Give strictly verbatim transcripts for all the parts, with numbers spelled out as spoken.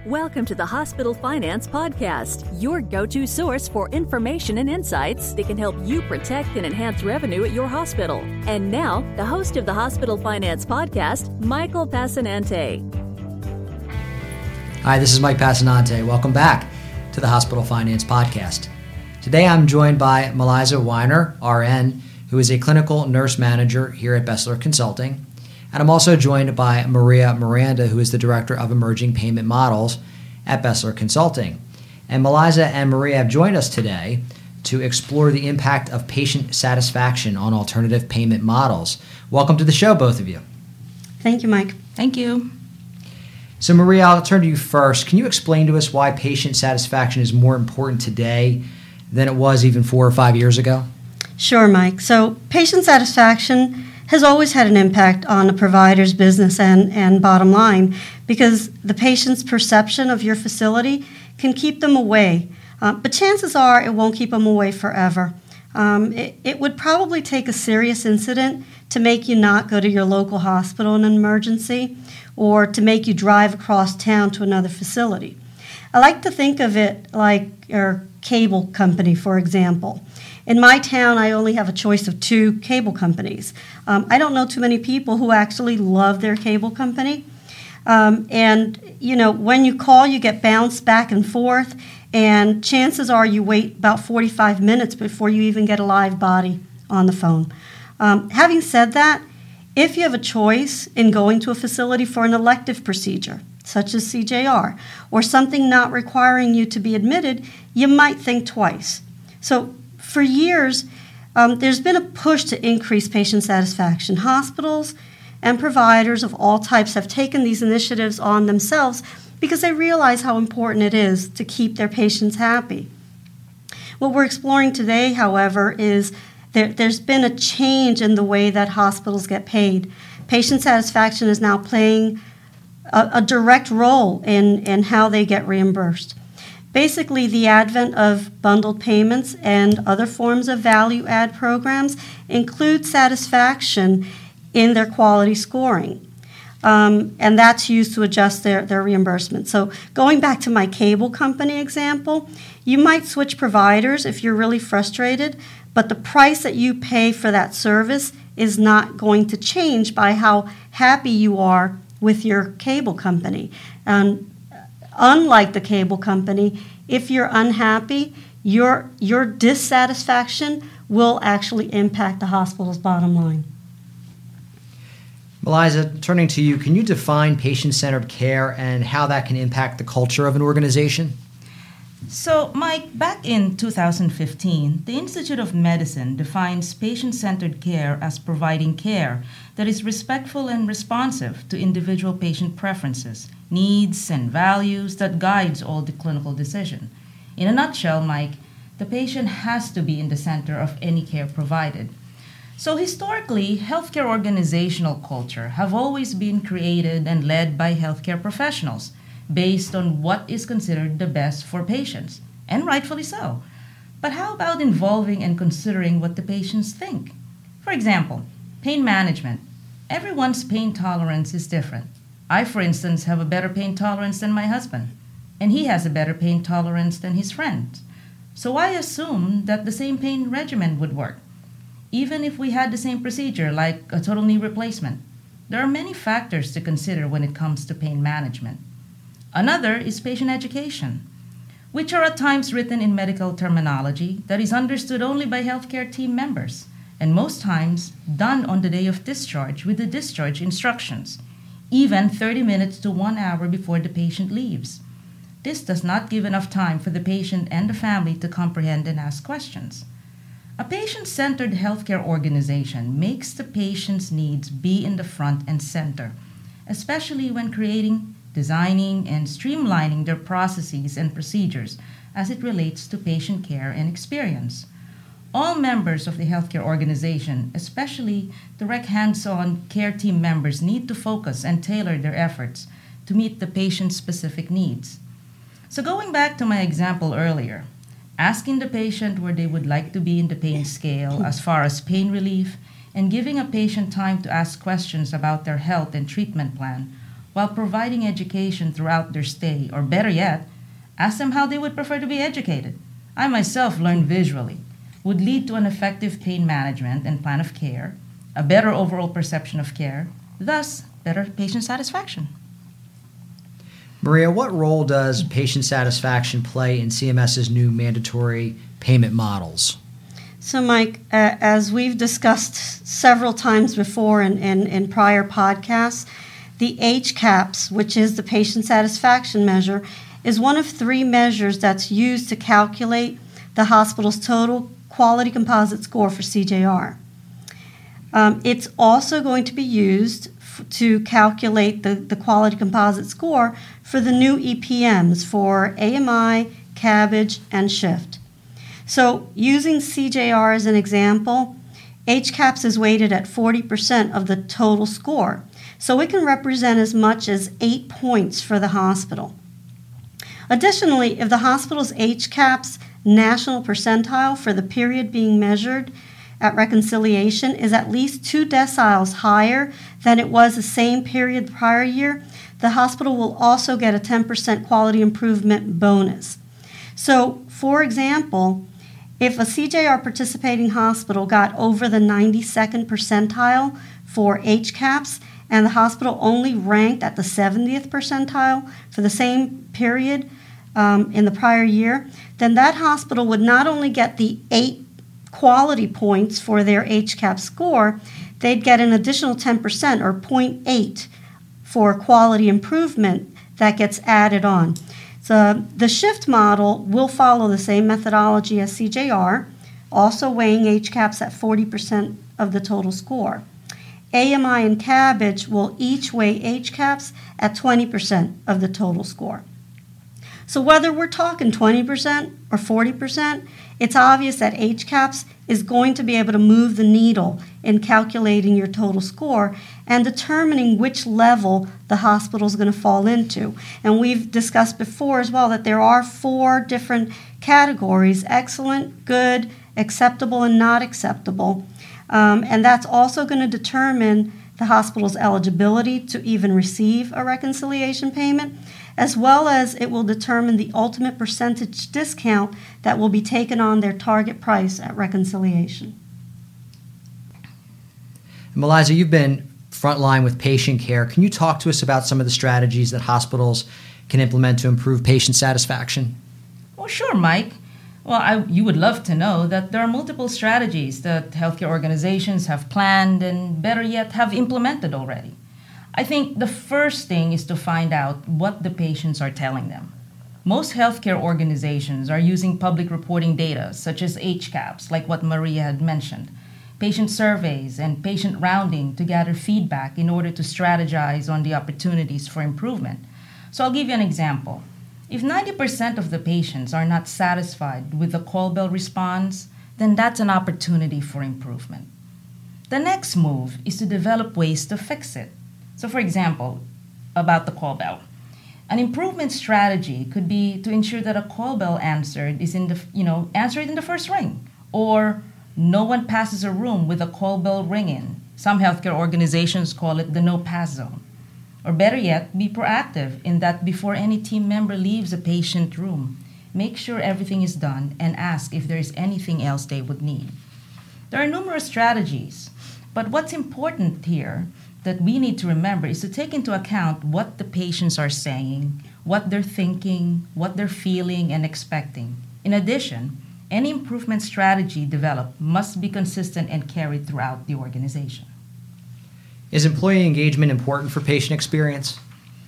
Welcome to the Hospital Finance Podcast, your go-to source for information and insights that can help you protect and enhance revenue at your hospital. And now, the host of the Hospital Finance Podcast, Michael Passanante. Hi, this is Mike Passanante. Welcome back to the Hospital Finance Podcast. Today I'm joined by Meliza Weiner, R N, who is a clinical nurse manager here at Bessler Consulting. And I'm also joined by Maria Miranda, who is the Director of Emerging Payment Models at Bessler Consulting. And Meliza and Maria have joined us today to explore the impact of patient satisfaction on alternative payment models. Welcome to the show, both of you. Thank you, Mike. Thank you. So Maria, I'll turn to you first. Can you explain to us why patient satisfaction is more important today than it was even four or five years ago? Sure, Mike. So patient satisfaction has always had an impact on a provider's business and, and bottom line because the patient's perception of your facility can keep them away. Uh, but chances are it won't keep them away forever. Um, it, it would probably take a serious incident to make you not go to your local hospital in an emergency or to make you drive across town to another facility. I like to think of it like your cable company, for example. In my town, I only have a choice of two cable companies. Um, I don't know too many people who actually love their cable company. Um, and, you know, when you call, you get bounced back and forth, and chances are you wait about forty-five minutes before you even get a live body on the phone. Um, having said that, if you have a choice in going to a facility for an elective procedure, such as C J R, or something not requiring you to be admitted, you might think twice. So for years, um, there's been a push to increase patient satisfaction. Hospitals and providers of all types have taken these initiatives on themselves because they realize how important it is to keep their patients happy. What we're exploring today, however, is there, there's been a change in the way that hospitals get paid. Patient satisfaction is now playing a, a direct role in, in how they get reimbursed. Basically, the advent of bundled payments and other forms of value-add programs include satisfaction in their quality scoring. Um, and that's used to adjust their, their reimbursement. So going back to my cable company example, you might switch providers if you're really frustrated, but the price that you pay for that service is not going to change by how happy you are with your cable company. Um, Unlike the cable company, if you're unhappy, your, your dissatisfaction will actually impact the hospital's bottom line. Meliza, turning to you, can you define patient-centered care and how that can impact the culture of an organization? So, Mike, back in two thousand fifteen, the Institute of Medicine defines patient-centered care as providing care that is respectful and responsive to individual patient preferences, needs, and values that guides all the clinical decision. In a nutshell, Mike, the patient has to be in the center of any care provided. So historically, healthcare organizational culture have always been created and led by healthcare professionals based on what is considered the best for patients, and rightfully so. But how about involving and considering what the patients think? For example, pain management. Everyone's pain tolerance is different. I, for instance, have a better pain tolerance than my husband, and he has a better pain tolerance than his friend. So I assume that the same pain regimen would work, even if we had the same procedure like a total knee replacement. There are many factors to consider when it comes to pain management. Another is patient education, which are at times written in medical terminology that is understood only by healthcare team members, and most times done on the day of discharge with the discharge instructions, even thirty minutes to one hour before the patient leaves. This does not give enough time for the patient and the family to comprehend and ask questions. A patient-centered healthcare organization makes the patient's needs be in the front and center, especially when creating, designing, and streamlining their processes and procedures as it relates to patient care and experience. All members of the healthcare organization, especially direct hands-on care team members, need to focus and tailor their efforts to meet the patient's specific needs. So going back to my example earlier, asking the patient where they would like to be in the pain scale as far as pain relief, and giving a patient time to ask questions about their health and treatment plan while providing education throughout their stay, or better yet, ask them how they would prefer to be educated. I myself learned visually, would lead to an effective pain management and plan of care, a better overall perception of care, thus better patient satisfaction. Maria, what role does patient satisfaction play in CMS's new mandatory payment models? So, Mike, uh, as we've discussed several times before in, in, in prior podcasts, the H CAHPS, which is the patient satisfaction measure, is one of three measures that's used to calculate the hospital's total quality composite score for C J R. Um, it's also going to be used f- to calculate the, the quality composite score for the new E P Ms for A M I, CABG, and SHIFT. So using C J R as an example, H CAHPS is weighted at forty percent of the total score, so it can represent as much as eight points for the hospital. Additionally, if the hospital's H CAHPS national percentile for the period being measured at reconciliation is at least two deciles higher than it was the same period the prior year, the hospital will also get a ten percent quality improvement bonus. So, for example, if a C J R participating hospital got over the ninety-second percentile for H CAHPS and the hospital only ranked at the seventieth percentile for the same period um, in the prior year, then that hospital would not only get the eight quality points for their H CAHPS score, they'd get an additional ten percent or zero point eight for quality improvement that gets added on. So the SHIFT model will follow the same methodology as C J R, also weighing H CAHPS at forty percent of the total score. A M I and CABG will each weigh H CAHPS at twenty percent of the total score. So whether we're talking twenty percent or forty percent, it's obvious that H CAHPS is going to be able to move the needle in calculating your total score and determining which level the hospital is going to fall into. And we've discussed before as well that there are four different categories: excellent, good, acceptable, and not acceptable. Um, and that's also going to determine the hospital's eligibility to even receive a reconciliation payment, as well as it will determine the ultimate percentage discount that will be taken on their target price at reconciliation. Meliza, you've been frontline with patient care. Can you talk to us about some of the strategies that hospitals can implement to improve patient satisfaction? Well, sure, Mike. Well, I, you would love to know that there are multiple strategies that healthcare organizations have planned and, better yet, have implemented already. I think the first thing is to find out what the patients are telling them. Most healthcare organizations are using public reporting data, such as H CAHPS, like what Maria had mentioned, patient surveys, and patient rounding to gather feedback in order to strategize on the opportunities for improvement. So I'll give you an example. If ninety percent of the patients are not satisfied with the call bell response, then that's an opportunity for improvement. The next move is to develop ways to fix it. So for example, about the call bell. An improvement strategy could be to ensure that a call bell answered is in the, you know, answered in the first ring, or no one passes a room with a call bell ringing. Some healthcare organizations call it the no-pass zone. Or better yet, be proactive in that before any team member leaves a patient room, make sure everything is done and ask if there is anything else they would need. There are numerous strategies, but what's important here that we need to remember is to take into account what the patients are saying, what they're thinking, what they're feeling and expecting. In addition, any improvement strategy developed must be consistent and carried throughout the organization. Is employee engagement important for patient experience?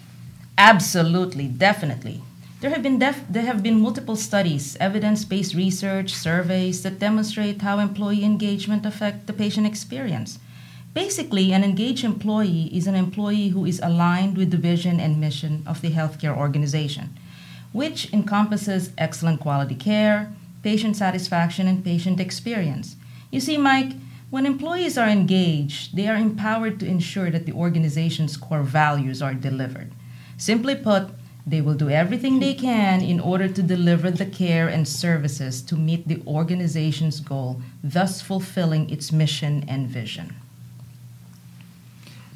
Absolutely, definitely. There have been def- there have been multiple studies, evidence-based research, surveys that demonstrate how employee engagement affects the patient experience. Basically, an engaged employee is an employee who is aligned with the vision and mission of the healthcare organization, which encompasses excellent quality care, patient satisfaction, and patient experience. You see, Mike, when employees are engaged, they are empowered to ensure that the organization's core values are delivered. Simply put, they will do everything they can in order to deliver the care and services to meet the organization's goal, thus fulfilling its mission and vision.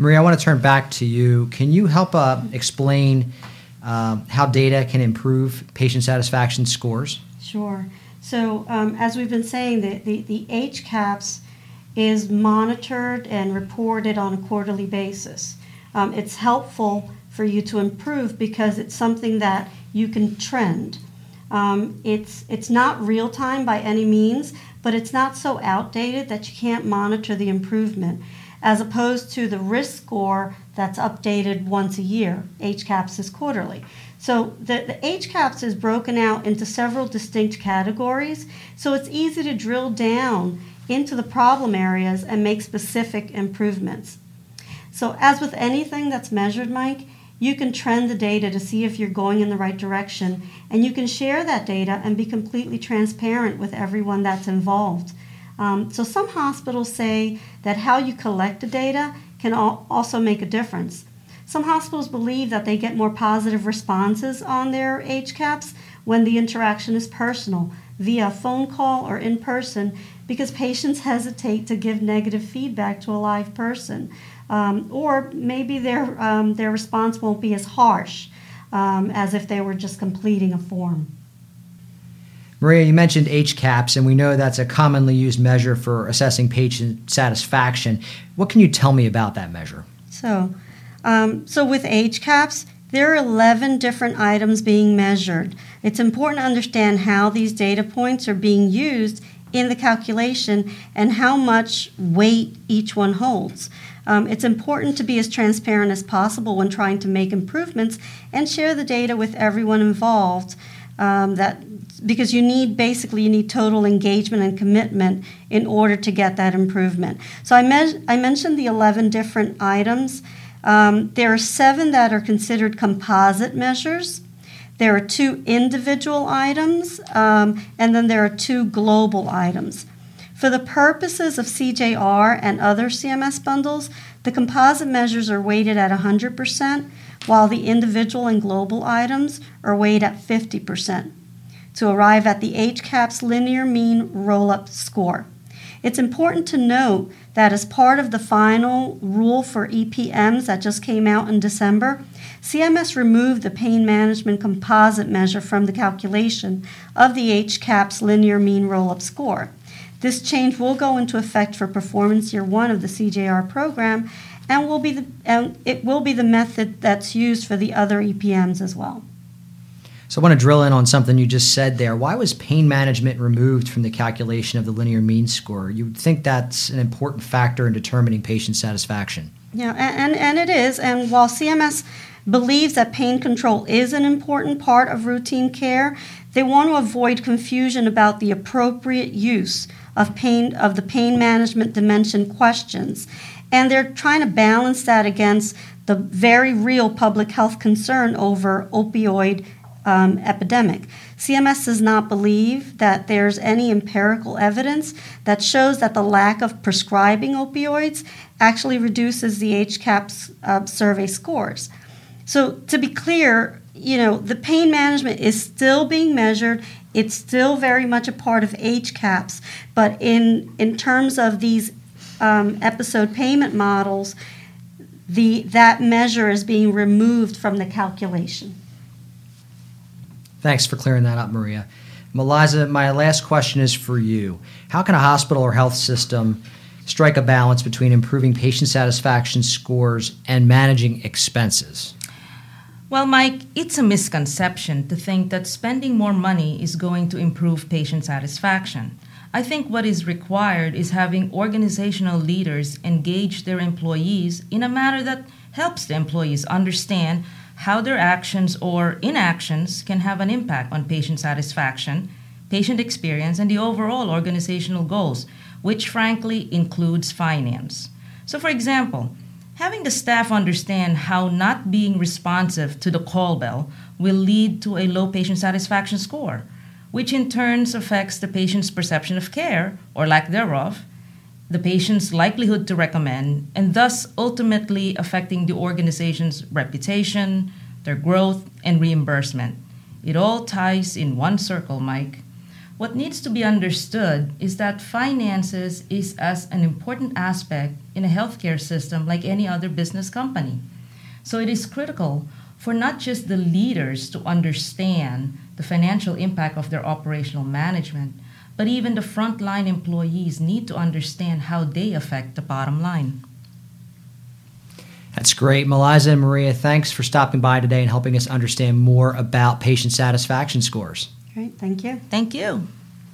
Maria, I want to turn back to you. Can you help uh, explain um, how data can improve patient satisfaction scores? Sure. So um, as we've been saying, the, the, the H CAHPS is monitored and reported on a quarterly basis. Um, it's helpful for you to improve because it's something that you can trend. Um, it's, it's not real time by any means, but it's not so outdated that you can't monitor the improvement, as opposed to the risk score that's updated once a year. H CAHPS is quarterly. So the, the H CAHPS is broken out into several distinct categories, so it's easy to drill down into the problem areas and make specific improvements. So as with anything that's measured, Mike, you can trend the data to see if you're going in the right direction, and you can share that data and be completely transparent with everyone that's involved. Um, so some hospitals say that how you collect the data can al- also make a difference. Some hospitals believe that they get more positive responses on their H CAHPS when the interaction is personal, via phone call or in person, because patients hesitate to give negative feedback to a live person. Um, or maybe their, um, their response won't be as harsh um, as if they were just completing a form. Maria, you mentioned H CAHPS, and we know that's a commonly used measure for assessing patient satisfaction. What can you tell me about that measure? So, um, so with H CAHPS, there are eleven different items being measured. It's important to understand how these data points are being used in the calculation and how much weight each one holds. Um, it's important to be as transparent as possible when trying to make improvements and share the data with everyone involved. Um, that because you need basically you need total engagement and commitment in order to get that improvement. So I, me- I mentioned the eleven different items. Um, there are seven that are considered composite measures. There are two individual items, um, and then there are two global items. For the purposes of C J R and other C M S bundles, the composite measures are weighted at one hundred percent, while the individual and global items are weighed at fifty percent to arrive at the H CAHPS linear mean roll-up score. It's important to note that as part of the final rule for E P Ms that just came out in December, C M S removed the pain management composite measure from the calculation of the H CAHPS linear mean roll-up score. This change will go into effect for performance year one of the C J R program, and will be the, and it will be the method that's used for the other E P Ms as well. So I want to drill in on something you just said there. Why was pain management removed from the calculation of the linear mean score? You would think that's an important factor in determining patient satisfaction. Yeah, and, and, and it is. And while C M S believes that pain control is an important part of routine care, they want to avoid confusion about the appropriate use of pain of the pain management dimension questions. And they're trying to balance that against the very real public health concern over opioid um, epidemic. C M S does not believe that there's any empirical evidence that shows that the lack of prescribing opioids actually reduces the H CAHPS uh, survey scores. So to be clear, you know, the pain management is still being measured. It's still very much a part of H CAHPS, but in in terms of these um, episode payment models, the that measure is being removed from the calculation. Thanks for clearing that up, Maria. Meliza, my last question is for you. How can a hospital or health system strike a balance between improving patient satisfaction scores and managing expenses? Well, Mike, it's a misconception to think that spending more money is going to improve patient satisfaction. I think what is required is having organizational leaders engage their employees in a manner that helps the employees understand how their actions or inactions can have an impact on patient satisfaction, patient experience, and the overall organizational goals, which frankly includes finance. So for example, having the staff understand how not being responsive to the call bell will lead to a low patient satisfaction score, which in turn affects the patient's perception of care, or lack thereof, the patient's likelihood to recommend, and thus ultimately affecting the organization's reputation, their growth, and reimbursement. It all ties in one circle, Mike. What needs to be understood is that finances is as an important aspect in a healthcare system like any other business company. So it is critical for not just the leaders to understand the financial impact of their operational management, but even the frontline employees need to understand how they affect the bottom line. That's great. Meliza and Maria, thanks for stopping by today and helping us understand more about patient satisfaction scores. Great, thank you. Thank you.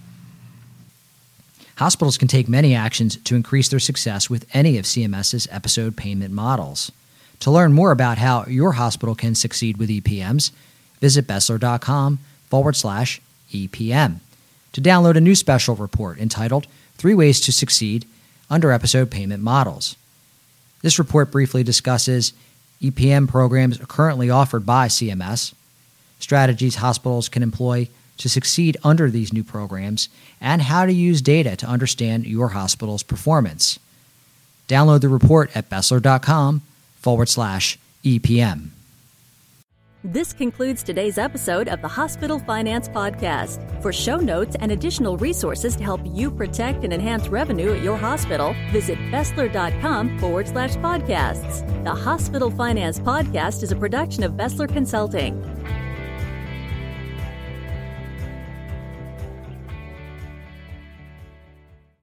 Hospitals can take many actions to increase their success with any of CMS's episode payment models. To learn more about how your hospital can succeed with E P Ms, visit Bessler.com forward slash EPM to download a new special report entitled Three Ways to Succeed under Episode Payment Models. This report briefly discusses E P M programs currently offered by C M S, strategies hospitals can employ to succeed under these new programs, and how to use data to understand your hospital's performance. Download the report at Bessler.com forward slash EPM. This concludes today's episode of the Hospital Finance Podcast. For show notes and additional resources to help you protect and enhance revenue at your hospital, visit Bessler.com forward slash podcasts. The Hospital Finance Podcast is a production of Bessler Consulting.